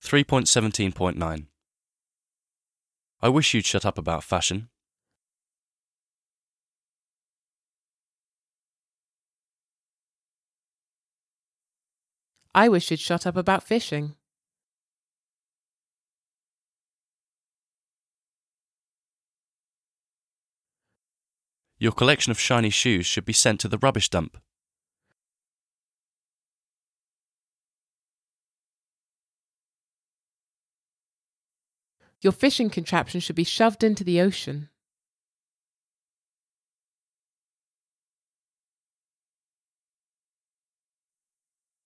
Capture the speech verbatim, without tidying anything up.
three point one seven point nine. I wish you'd shut up about fashion. I wish you'd shut up about fishing. Your collection of shiny shoes should be sent to the rubbish dump. Your fishing contraption should be shoved into the ocean.